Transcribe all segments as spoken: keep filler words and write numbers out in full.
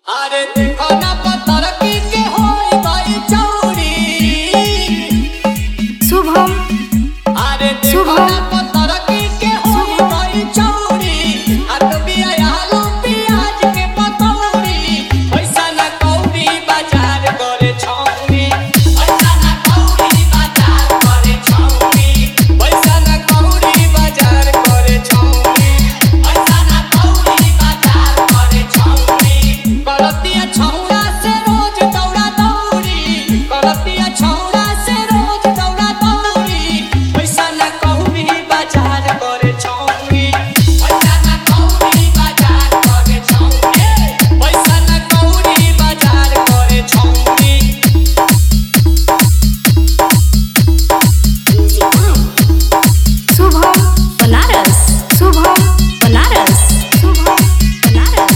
अरे देखो ना पत्थर की के होई भाई चौड़ी शुभम अरे देखो ना पत्थर की के होई भाई चौड़ी हाथ भी आलू प्याज के पकौड़ी पैसा ना कौड़ी बाजार करे छौड़ी पैसा ना कौड़ी बाजार करे छौड़ी पैसा ना कौड़ी बाजार करे छौड़ी पैसा ना कौड़ी बाजार करे छौड़ी करतिया छौड़ा से रोज दौड़ा दौड़ी करतिया छौड़ा से रोज दौड़ा दौड़ी पैसा ना कौड़ी बाजार करे छौड़ी पैसा ना कौड़ी बाजार करे छौड़ी पैसा ना कौड़ी बाजार करे छौड़ी शुभम बनारस शुभम बनारस शुभम बनारस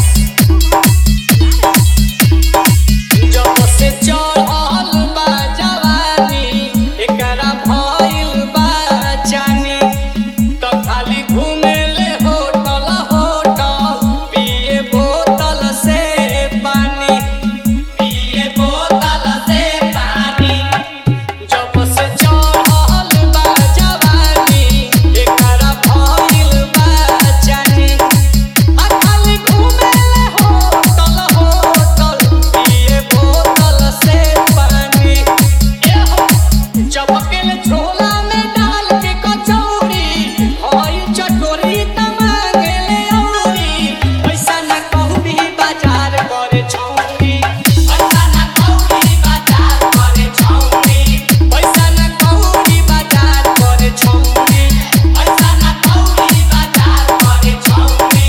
जब से चढ़ल बा जवानी एकरा भइल बा जानी त खाली घुमेले होटल होटल पिए बोतल से पानी पिए बोतल से पानी जब से चढ़ल बा जवानी एकरा भइल बा जानी आ खाली घुमेले होटल होटल पिए बोतल से पानी एहो चपकेले झोला में डाल के कचौड़ी हई चटोरी त मांगेले औरी पैसा ना कौड़ी बाजार करे छौड़ी पैसा ना कौड़ी बाजार करे छौड़ी पैसा ना कौड़ी बाजार करे छौड़ी पैसा ना कौड़ी बाजार करे छौड़ी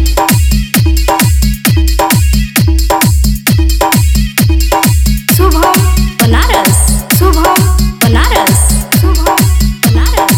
शुभम बनारस शुभम बनारस शुभम बनारस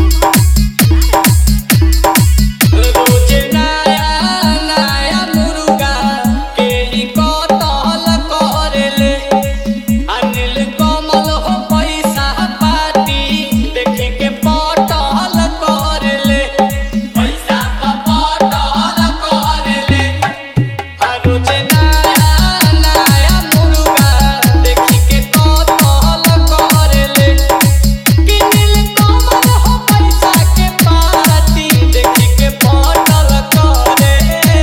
रोज नया नया मुर्गा के ई कतल करेले अनिल कमल हो पैसा पाती देखी के पटल करेले पैसा पटल करेले आ रोज नया नया मुर्गा देखी के कतल करेले कि नील कमल हो पैसा के पाती देखी के पटल करेले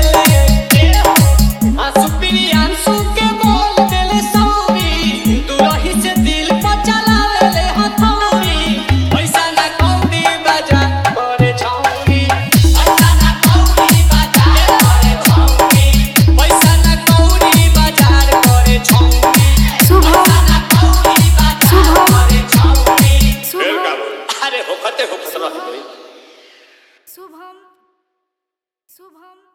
आंसू पीरी आंसू के बोल देले सौरी तू रही से दिल पर चलावेले हथौड़ी पैसा ना कौड़ी बाजार करे छौड़ी पैसा ना कौड़ी बाजार करे छौड़ी पैसा ना कौड़ी बाजार करे छौड़ी शुभम पैसा ना कौड़ी बाजार करे छौड़ी शुभम अरे होखते होखत रह गई शुभम शुभम